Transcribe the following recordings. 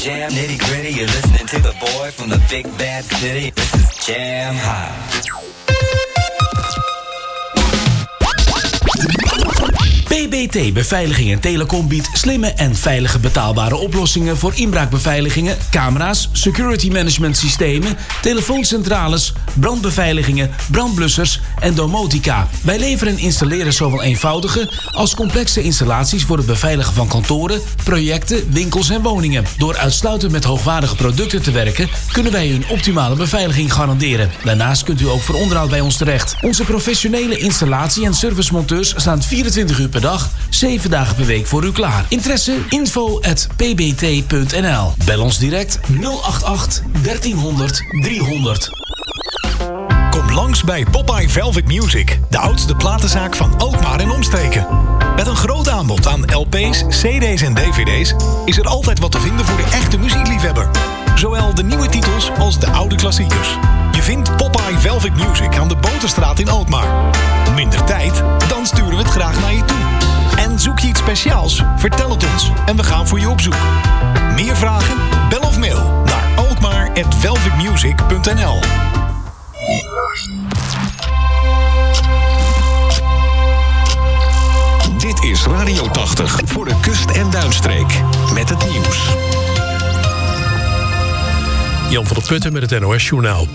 jam nitty gritty. You're listening to the boy from the big bad city. This is Jam High. PBT Beveiliging en Telecom biedt slimme en veilige betaalbare oplossingen voor inbraakbeveiligingen, camera's, security management systemen, telefooncentrales, brandbeveiligingen, brandblussers en domotica. Wij leveren en installeren zowel eenvoudige als complexe installaties voor het beveiligen van kantoren, projecten, winkels en woningen. Door uitsluitend met hoogwaardige producten te werken, kunnen wij u een optimale beveiliging garanderen. Daarnaast kunt u ook voor onderhoud bij ons terecht. Onze professionele installatie- en servicemonteurs staan 24 uur per dag, 7 dagen per week voor u klaar. Interesse? info@pbt.nl. Bel ons direct 088 1300 300. Kom langs bij Popeye Velvet Music, de oudste platenzaak van Alkmaar en omstreken. Met een groot aanbod aan LP's, CD's en DVD's is er altijd wat te vinden voor de echte muziekliefhebber. Zowel de nieuwe titels als de oude klassiekers. Je vindt Popeye Velvet Music aan de Boterstraat in Alkmaar. Minder tijd? Dan sturen we het graag naar je toe. En zoek je iets speciaals? Vertel het ons en we gaan voor je op zoek. Meer vragen? Bel of mail naar alkmaar@velvetmusic.nl. Dit is Radio 80 voor de kust- en duinstreek. Met het nieuws. Jan van der Putten met het NOS-journaal.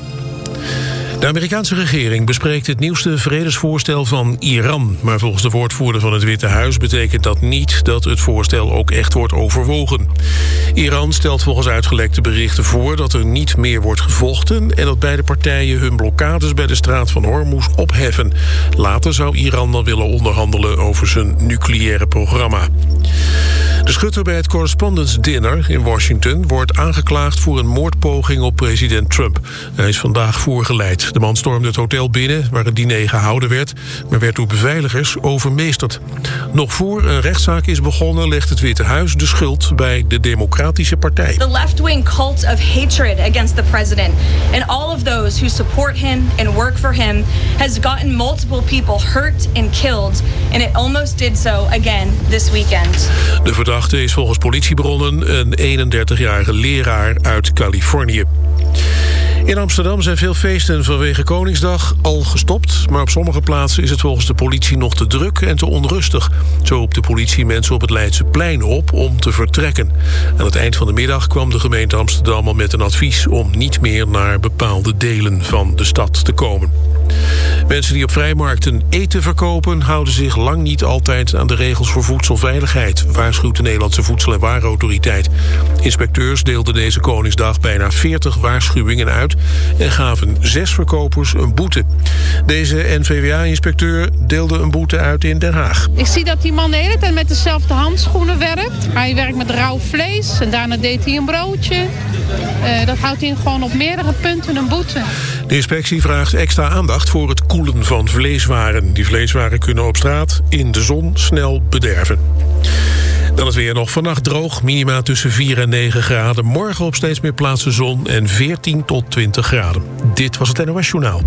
De Amerikaanse regering bespreekt het nieuwste vredesvoorstel van Iran. Maar volgens de woordvoerder van het Witte Huis betekent dat niet dat het voorstel ook echt wordt overwogen. Iran stelt volgens uitgelekte berichten voor dat er niet meer wordt gevochten en dat beide partijen hun blokkades bij de straat van Hormuz opheffen. Later zou Iran dan willen onderhandelen over zijn nucleaire programma. De schutter bij het Correspondence Dinner in Washington wordt aangeklaagd voor een moordpoging op president Trump. Hij is vandaag voorgeleid. De man stormde het hotel binnen waar het diner gehouden werd, maar werd door beveiligers overmeesterd. Nog voor een rechtszaak is begonnen legt het Witte Huis de schuld bij de Democratische Partij. The left-wing cult of hatred against the president and all of those who support him and work for him has gotten multiple people hurt and killed, and it almost did so again this weekend. De verdachte is volgens politiebronnen een 31-jarige leraar uit Californië. In Amsterdam zijn veel feesten vanwege Koningsdag al gestopt, maar op sommige plaatsen is het volgens de politie nog te druk en te onrustig. Zo roept de politie mensen op het Leidseplein op om te vertrekken. Aan het eind van de middag kwam de gemeente Amsterdam al met een advies om niet meer naar bepaalde delen van de stad te komen. Mensen die op vrijmarkten eten verkopen houden zich lang niet altijd aan de regels voor voedselveiligheid, waarschuwt de Nederlandse Voedsel- en Warenautoriteit. Inspecteurs deelden deze Koningsdag bijna 40 waarschuwingen uit en gaven 6 verkopers een boete. Deze NVWA-inspecteur deelde een boete uit in Den Haag. Ik zie dat die man de hele tijd met dezelfde handschoenen werkt. Hij werkt met rauw vlees en daarna deed hij een broodje. Dat houdt in gewoon op meerdere punten een boete. De inspectie vraagt extra aandacht voor het koelen van vleeswaren. Die vleeswaren kunnen op straat in de zon snel bederven. Dan het weer nog vannacht droog, minima tussen 4 en 9 graden. Morgen op steeds meer plaatsen zon en 14 tot 20 graden. Dit was het NOS Journaal.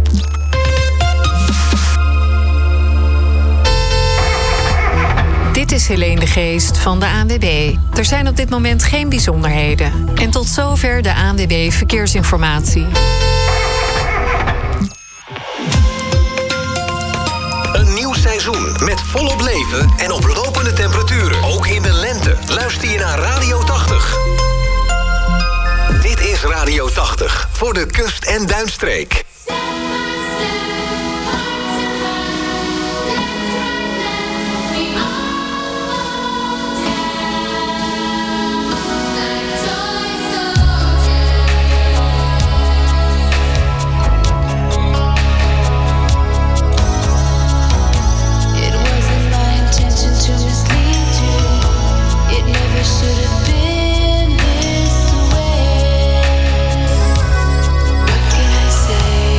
Dit is Helene de Geest van de ANWB. Er zijn op dit moment geen bijzonderheden. En tot zover de ANWB Verkeersinformatie. Een nieuw seizoen met volop leven en oplopende temperaturen. Ook in de lente. Luister je naar Radio 80. Dit is Radio 80 voor de kust- en duinstreek. Say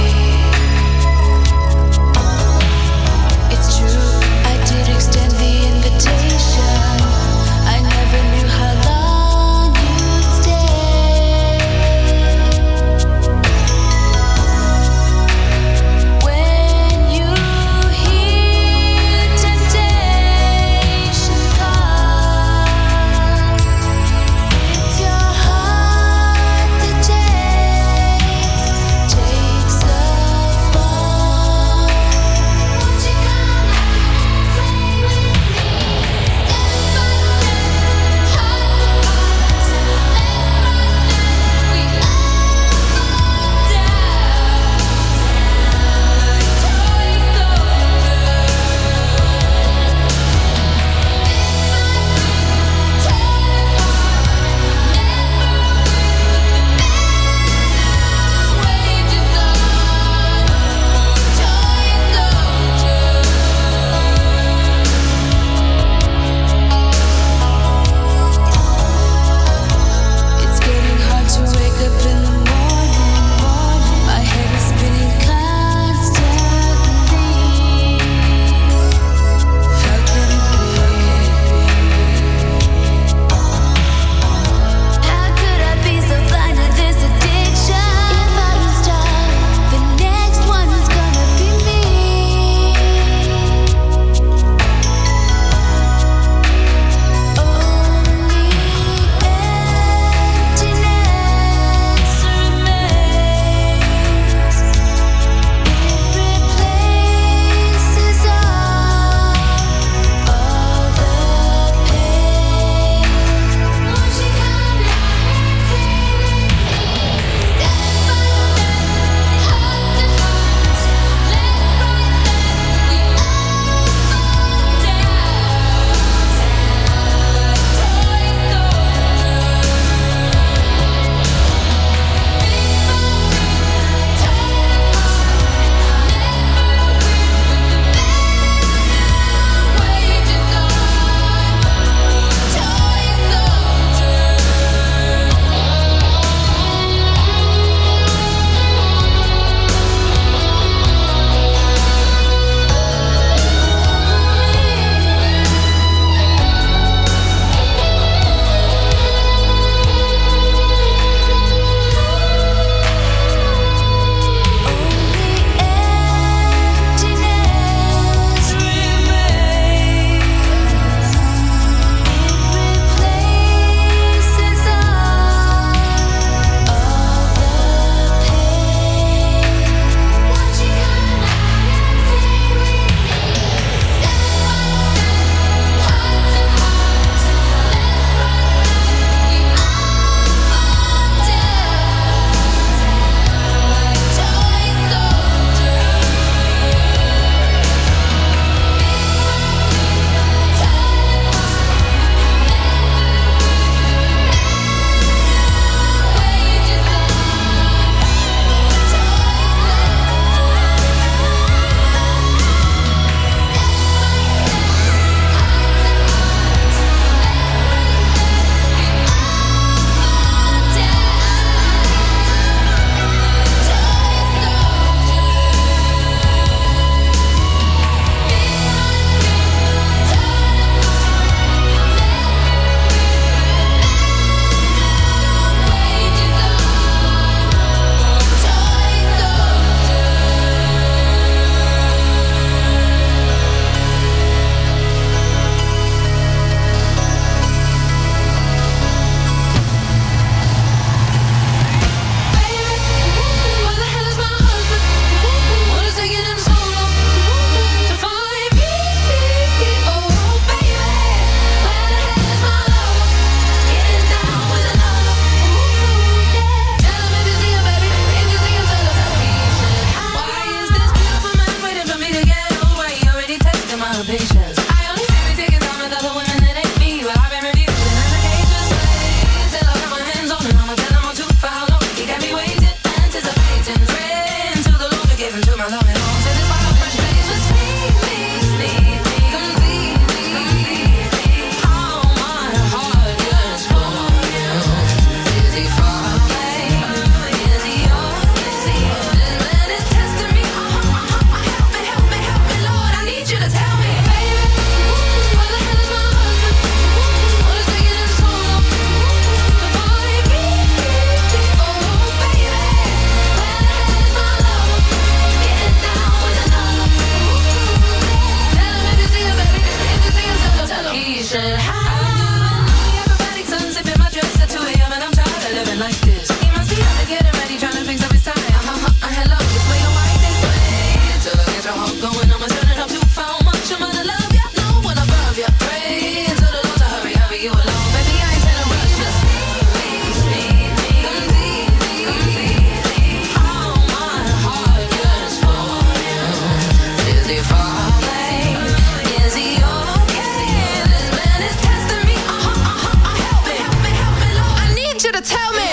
T-shirt high. Acrobatic sun sipping my dress at 2 a.m. and I'm tired of living like this. He must be out to getting ready, trying to fix up his tie. Hello, this way or right this way. Till I get your heart going, I'ma turn it up to how much I'm gonna love ya. No one above ya. Pray to the Lord to hurry, hurry you along. Baby, I ain't telling rush, just need me. Come see me. All my heart just for him. Is he falling? Is he okay? This man is testing me. Help me, help me, help me, Lord. I need you to tell me.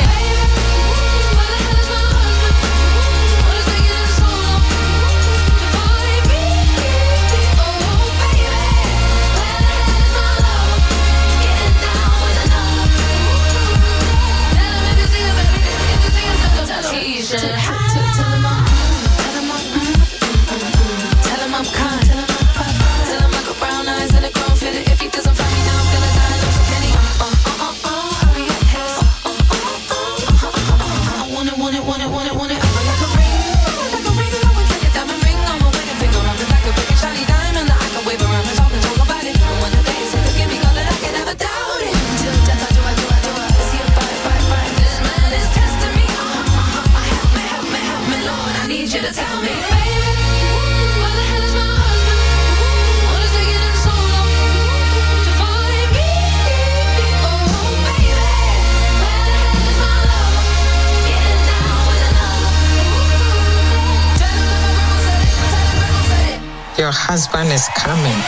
Your husband is coming.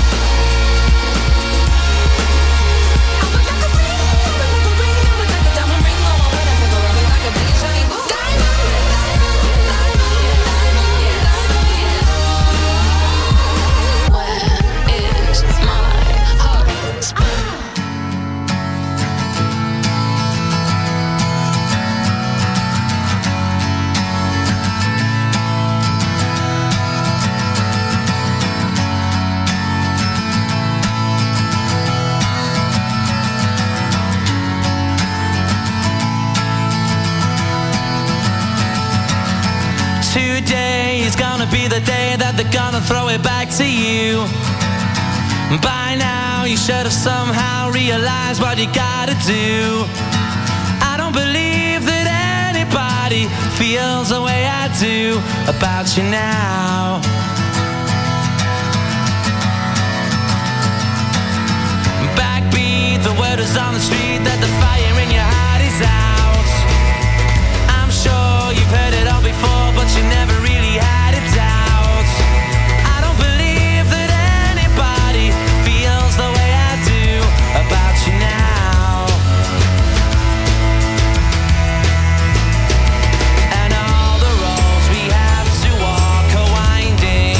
Today is gonna be the day that they're gonna throw it back to you. By now you should have somehow realized what you gotta do. I don't believe that anybody feels the way I do about you now. Backbeat, the word is on the street that the fire in your heart is out. I'm sure you've heard it all before, but you never really had a doubt. I don't believe that anybody feels the way I do about you now. And all the roads we have to walk are winding.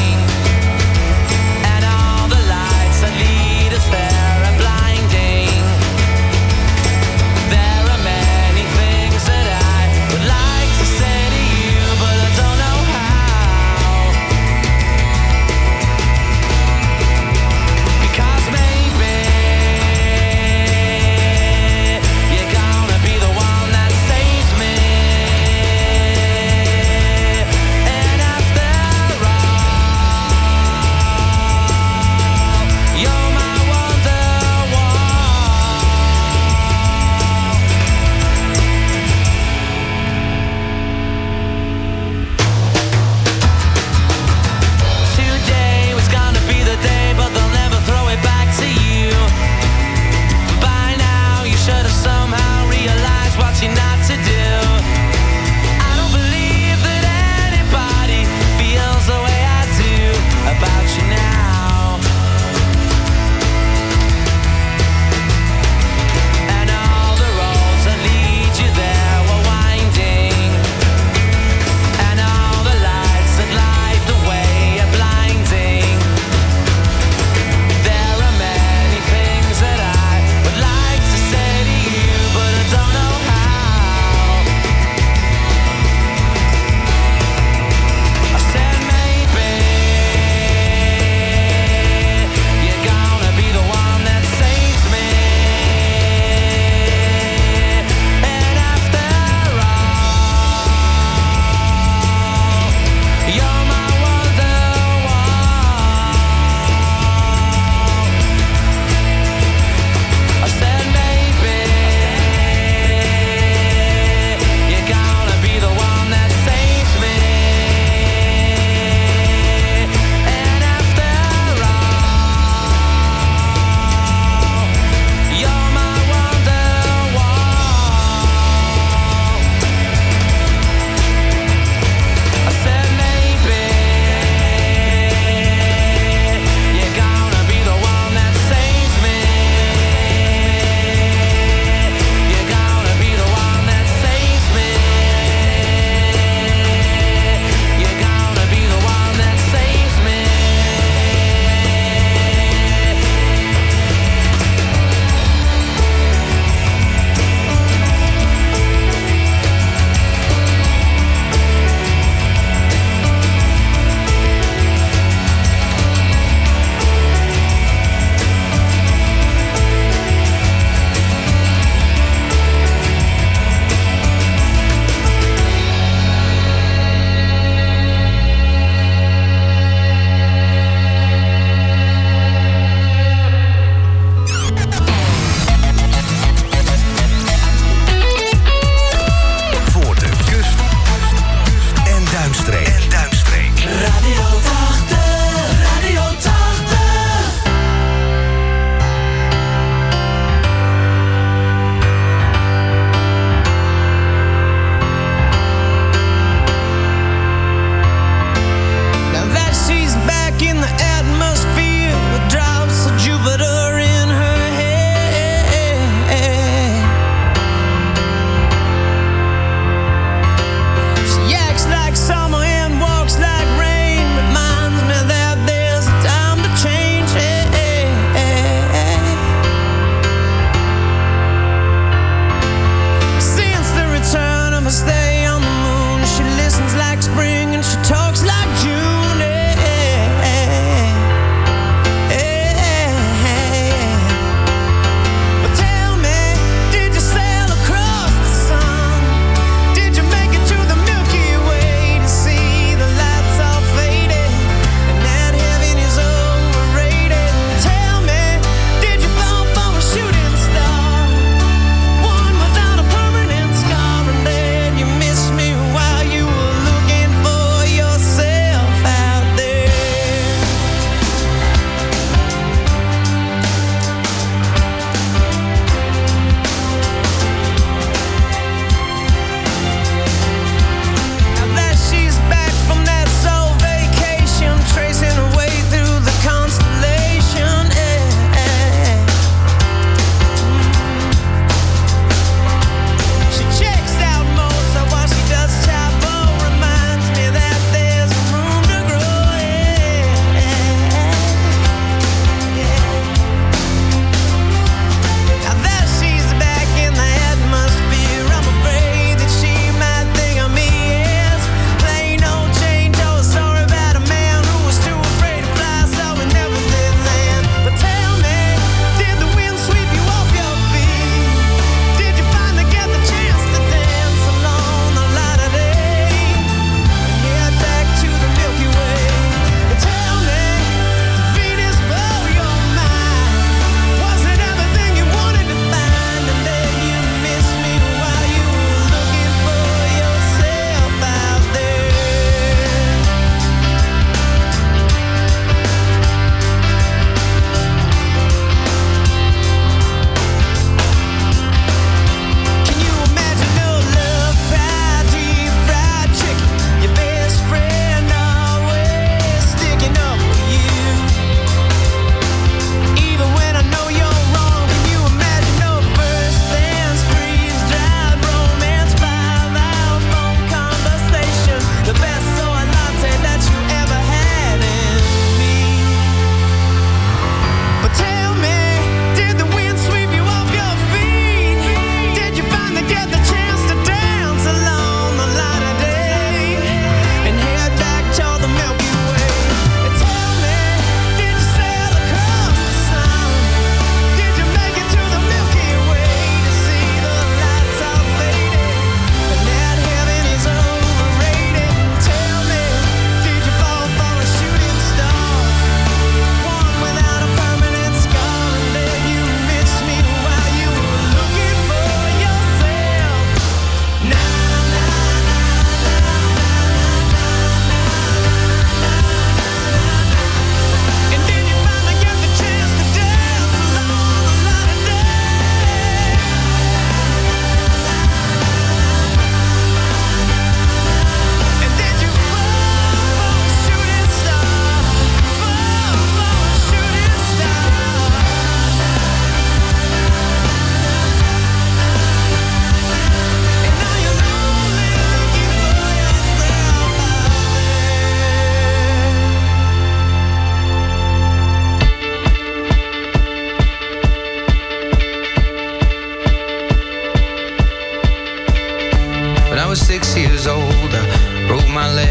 was 6 years old, I broke my leg.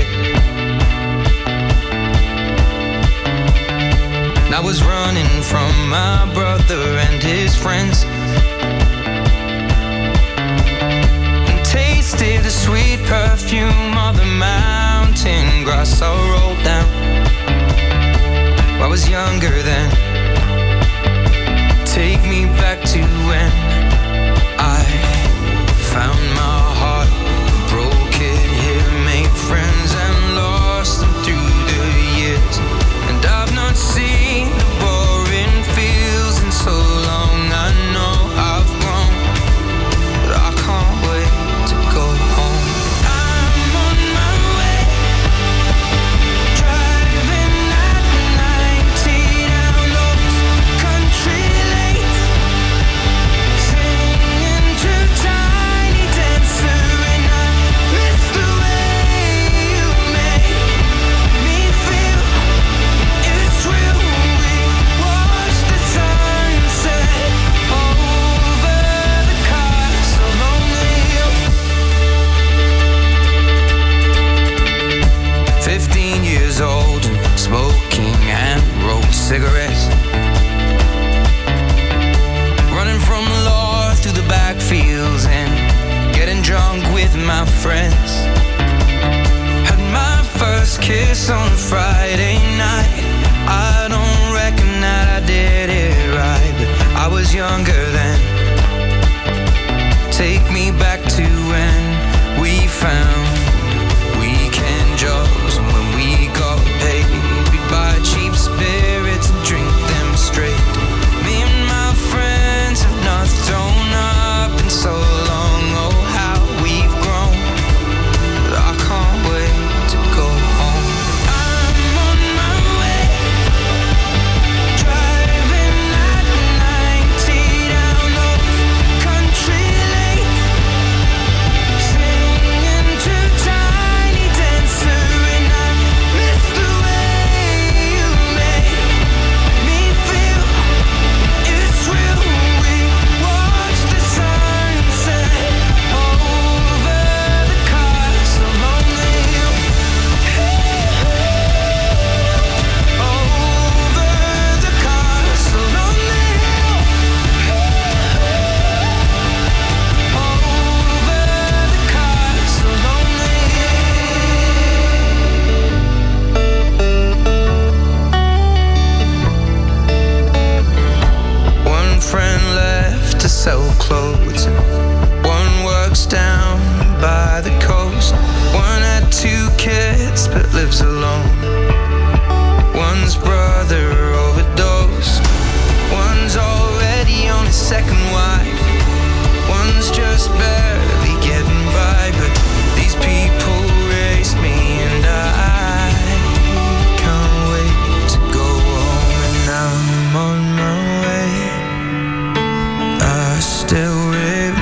I was running from my brother and his friends, and tasted the sweet perfume of the mountain grass I rolled down. I was younger then. Take me back to when I found my heart, broke it here, made friends and lost them through the years. And I've not seen the boring fields in so long. I know I've grown, but I can't wait to go home. I'm on my way, driving at 90 down those country lanes, singing to Tiny Dancer, and I miss the way you make me feel. It's real. We watch the sunset over the castle on the hill. 15 years old and smoking hand-rolled cigarettes, running from the law through the backfields and getting drunk with my friends. Had my first kiss on a Friday night. I don't reckon that I did it right, but I was younger then. Take me back to when we found weekend jobs, and when we got paid, we'd buy cheap spirits and drink them straight. Me and my friends have not thrown up in so long. Oh, how we've grown, but I can't wait to go home. I'm on my way, driving at 90 down those country lanes, singing to Tiny Dancer, and I miss the way you make me feel. It's real. We watch the sunset over the castle on the hill. Over the castle on the hill. Over the castle on the hill. One friend left to sell clothes, one works down by the coast. One had 2 kids but lives alone. One's brother overdosed. One's already on his second wife. One's just barely getting by. But these people raise me, and I can't wait to go home. And I'm on my way. I still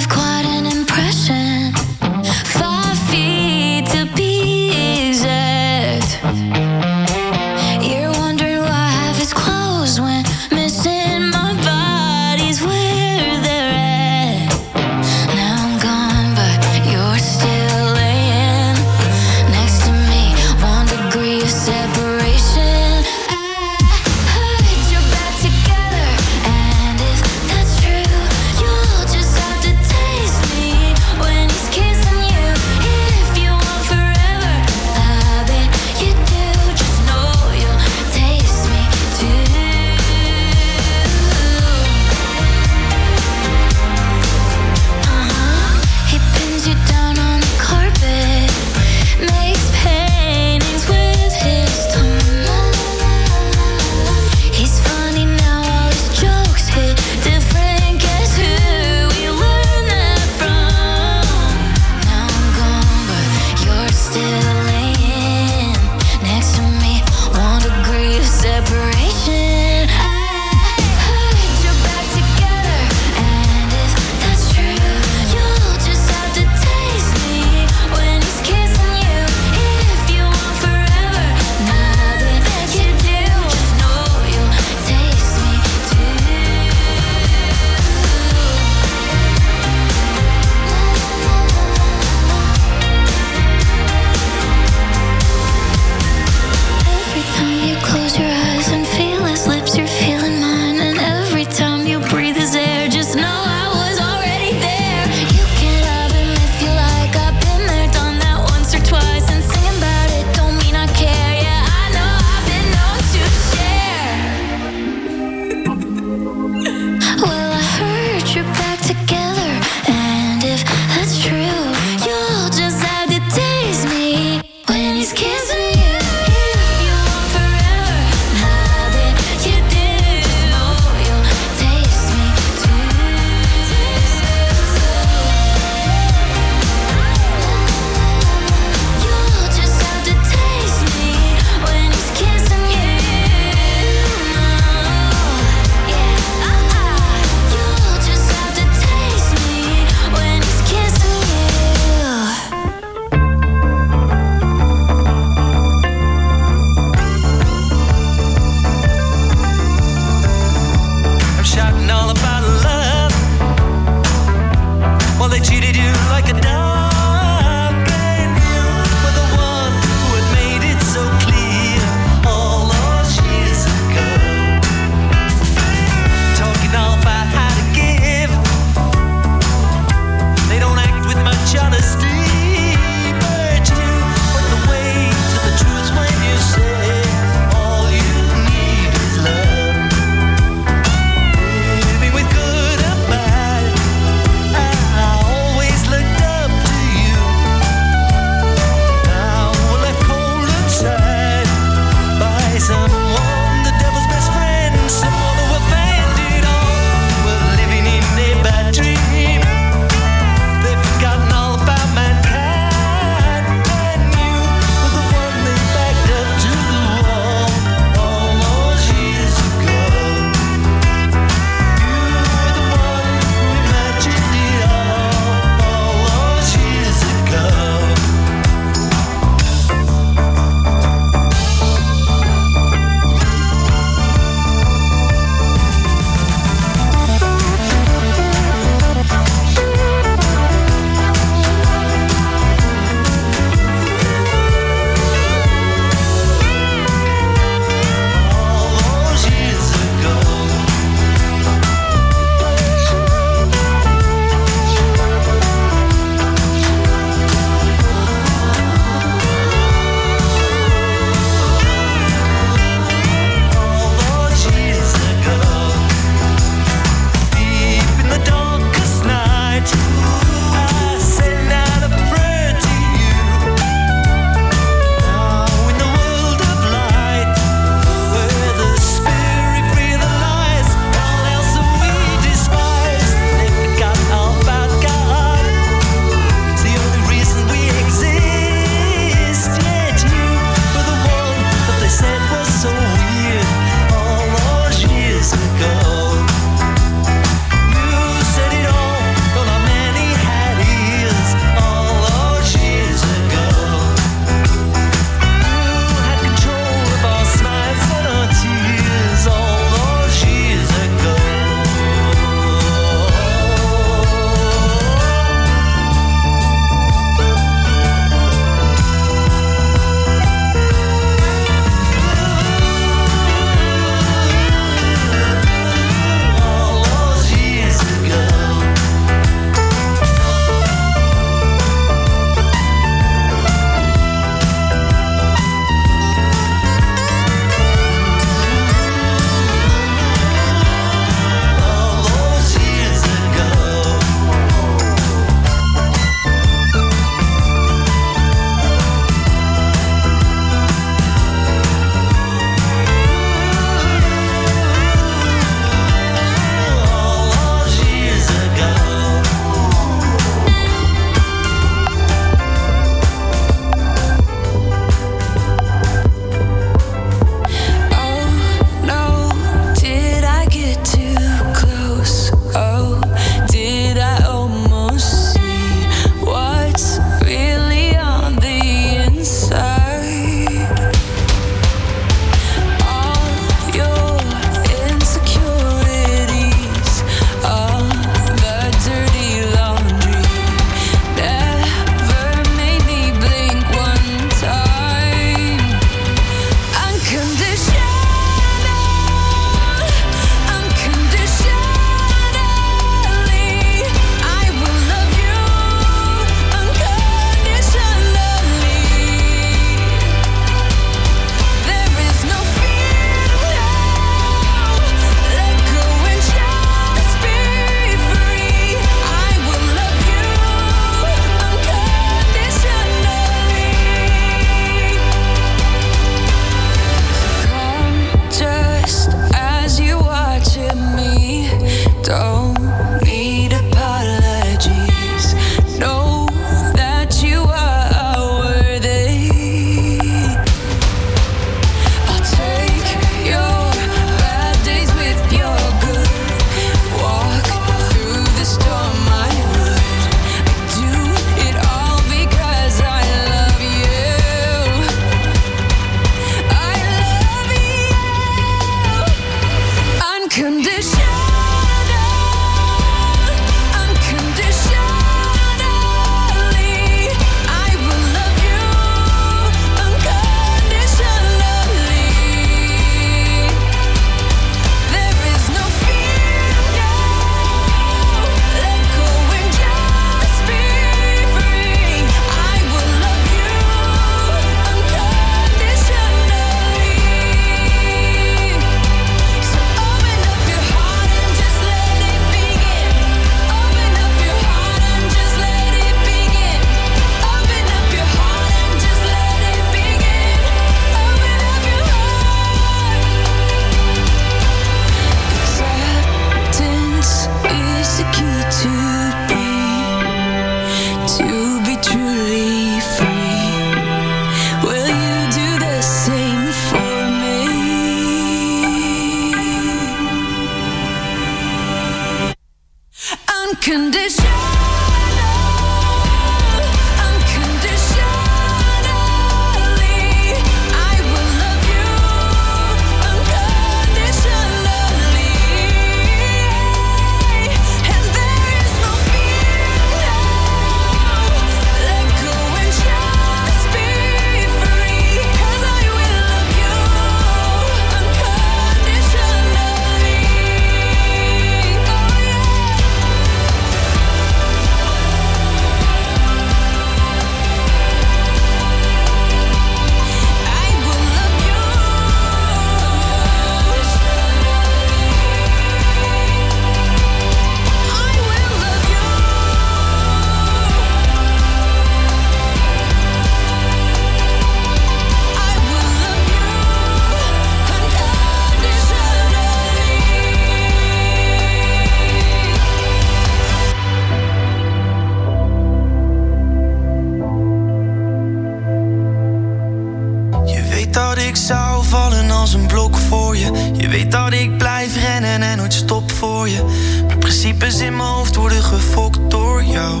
principes in mijn hoofd worden gefokt door jou.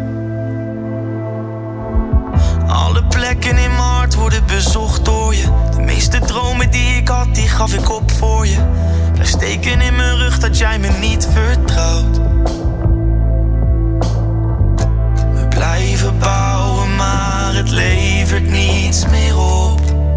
Alle plekken in mijn hart worden bezocht door je. De meeste dromen die ik had, die gaf ik op voor je. Blijf steken in mijn rug dat jij me niet vertrouwt. We blijven bouwen, maar het levert niets meer op.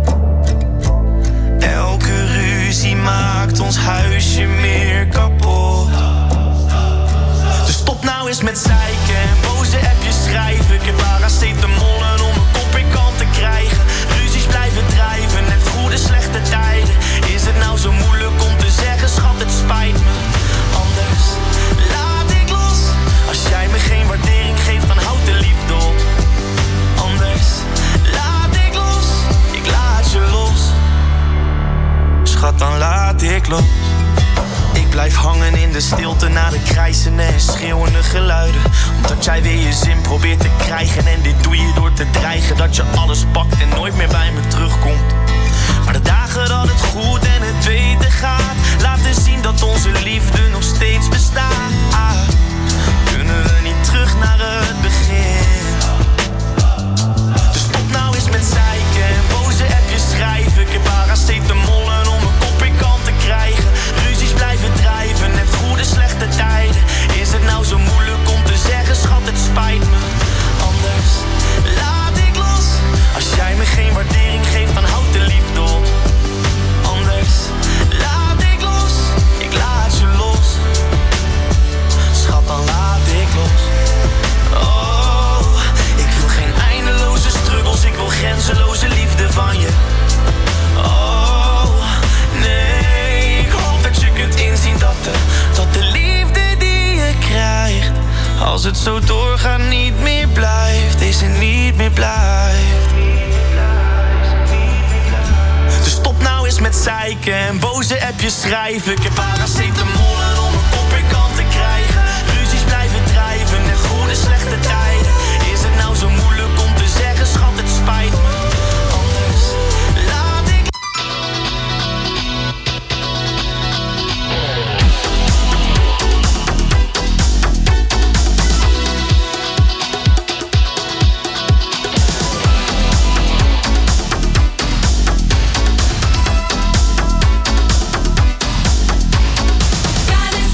Elke ruzie maakt ons huisje meer kapot. Dus stop nou eens met zeiken en boze appjes schrijven. Ik heb paracetamollen om mijn kop in kant te krijgen. Ruzies blijven drijven, net goede slechte tijden. Is het nou zo moeilijk om te zeggen, schat, het spijt me. Anders laat ik los. Als jij me geen waardering geeft, dan houd de liefde op. Anders laat ik los. Ik laat je los. Schat, dan laat ik los. Ik blijf hangen in de stilte na de krijzende en schreeuwende geluiden. Omdat jij weer je zin probeert te krijgen. En dit doe je door te dreigen dat je alles pakt en nooit meer bij me terugkomt. Maar de dagen dat het goed en het beter gaat, laten zien dat onze liefde nog steeds bestaat. Kunnen we niet terug naar het begin? Dus stop nou eens met zeiken en boze appjes schrijven. Ik heb paracetamollen om mijn kop in kant te krijgen. Ruzies blijven drijven, net goede slechte tijden. Is het nou zo moeilijk om te zeggen, schat, het spijt me. Anders laat ik los. Als jij me geen waardering geeft, dan houd de liefde op. Anders laat ik los. Ik laat je los. Schat, dan laat ik los. Oh, ik wil geen eindeloze struggles. Ik wil grenzeloze liefde van je. Oh, nee, ik hoop dat je kunt inzien dat de liefde die je krijgt, als het zo doorgaat, niet meer blijft. Deze niet meer blijft. Dus stop nou eens met zeiken en boze appjes schrijven. Ik heb paracetamollen om mijn kop in kant te krijgen. Ruzies blijven drijven en goede slechte tijden. Is het nou zo moeilijk om te zeggen, schat, het spijt me. Anders laat ik. God is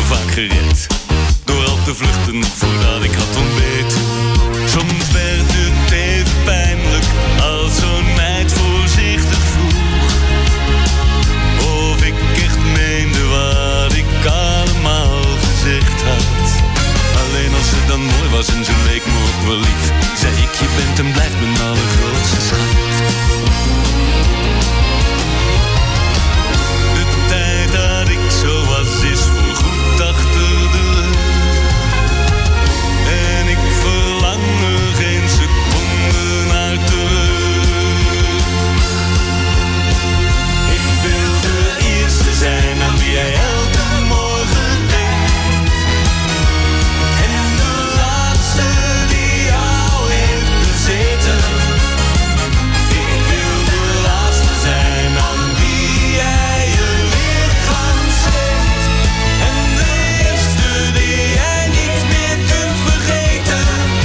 vaak gered. Door al te vluchten voordat ik had ontbeten. Soms werd het even pijnlijk als zo'n meid voorzichtig vroeg of ik echt meende wat ik allemaal gezegd had. Alleen als ze dan mooi was en ze leek me ook wel lief, zei ik: je bent en blijft mijn allergrootste schat. De tijd dat ik zo was is voorgoed achter de rug. En ik verlang er geen seconde naar terug. Ik wil de eerste zijn aan wie jij elke morgen denkt. En de laatste die jou heeft bezeten. Ik wil de laatste zijn aan wie jij je lichaam schenkt. En de eerste die jij niet meer kunt vergeten.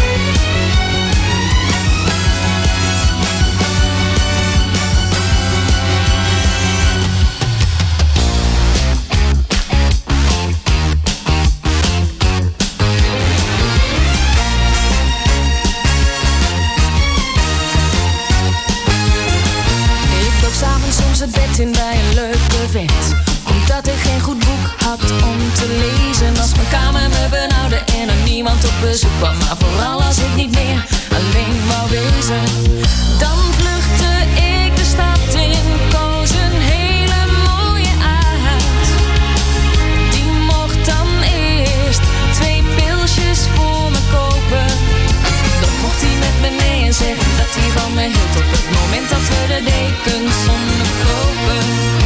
Ik dook 's avonds soms het bed in bij een leuke vent, omdat ik geen goed boek had om te lezen. Als mijn kamer me benauwde en er niemand op bezoek kwam, maar vooral als ik niet meer alleen wou wezen, dan vluchtte ik de stad in, koos een hele mooie uit. Die mocht dan eerst 2 pilsjes voor me kopen. Dan mocht hij met me mee en zeggen dat hij van me hield op het moment dat we de dekens onderkopen.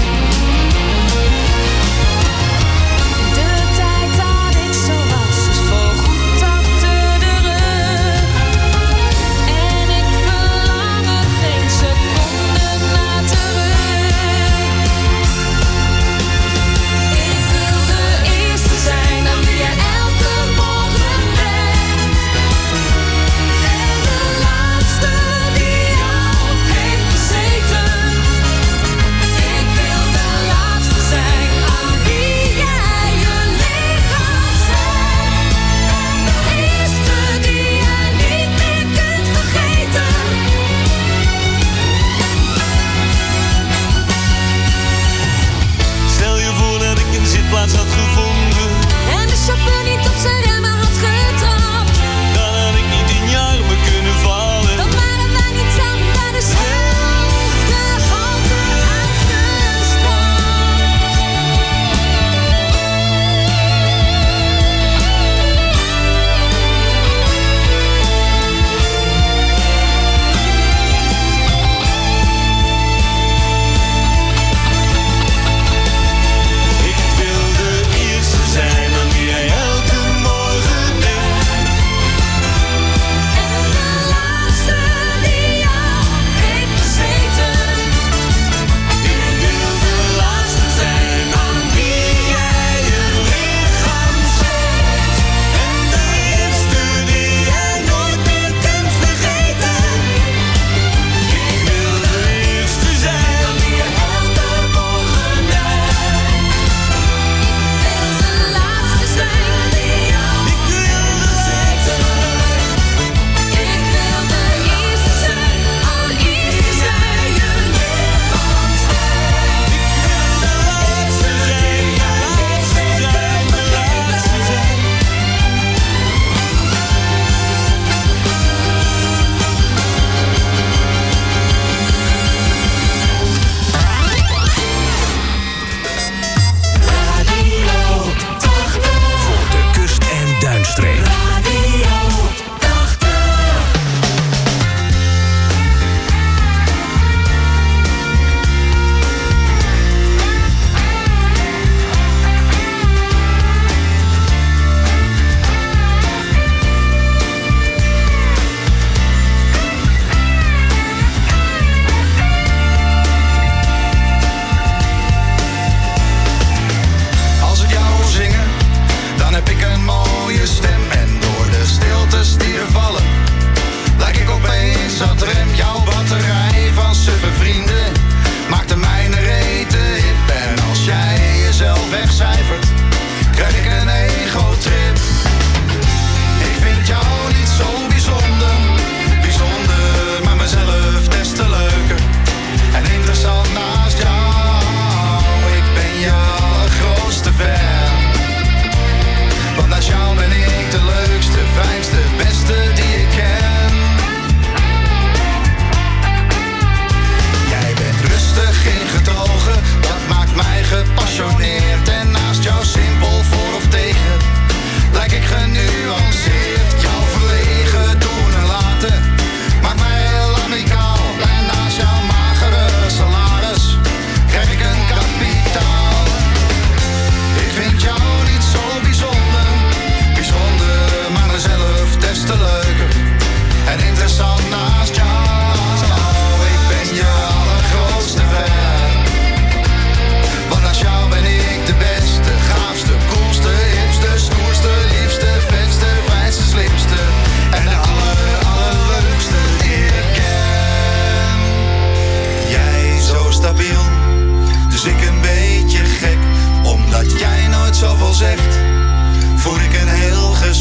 De tijd dat ik zo was is voorgoed achter de rug. En ik verlang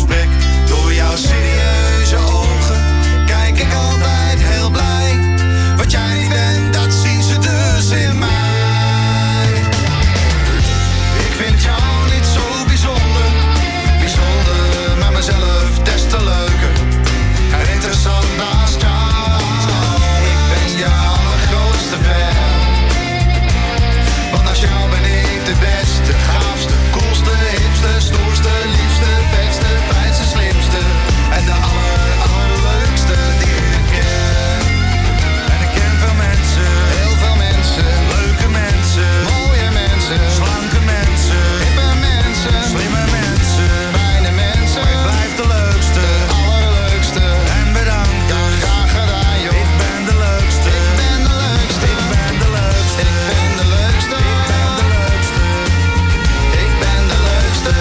gesprek. Door jouw serieuze ogen kijk ik altijd heel blij. Wat jij niet bent, dat zien ze dus in mij. Ik vind jou niet zo bijzonder, maar mezelf des te leuker. En interessant naast jou, ik ben je allergrootste fan. Want naast jou ben ik de beste, gaafste, coolste, hipste, stoerste, liefste, vetste, fijnste, slimste. En de allerleukste die ik ken. En ik ken veel mensen, heel veel mensen, leuke mensen, mooie mensen, slanke mensen, hippe mensen, slimme mensen, fijne mensen. Maar ik blijf de leukste, allerleukste. En bedankt, ja, graag gedaan joh. Ik ben de leukste, ik ben de leukste, ik ben de leukste, ik ben de leukste, ik ben de leukste, ik ben de leukste.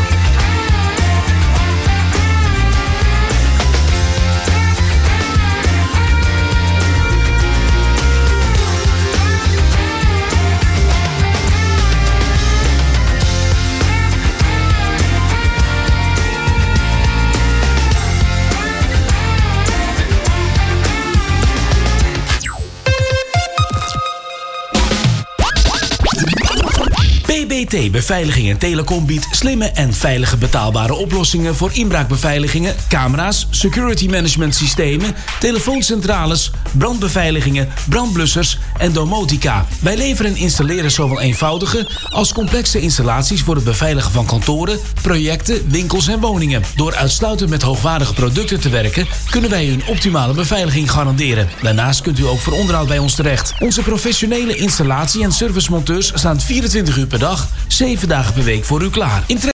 BBT Beveiliging en Telecom biedt slimme en veilige betaalbare oplossingen voor inbraakbeveiligingen, camera's, security management systemen, telefooncentrales, brandbeveiligingen, brandblussers en domotica. Wij leveren en installeren zowel eenvoudige als complexe installaties voor het beveiligen van kantoren, projecten, winkels en woningen. Door uitsluitend met hoogwaardige producten te werken, kunnen wij u een optimale beveiliging garanderen. Daarnaast kunt u ook voor onderhoud bij ons terecht. Onze professionele installatie- en servicemonteurs staan 24 uur per dag, 7 dagen per week voor u klaar.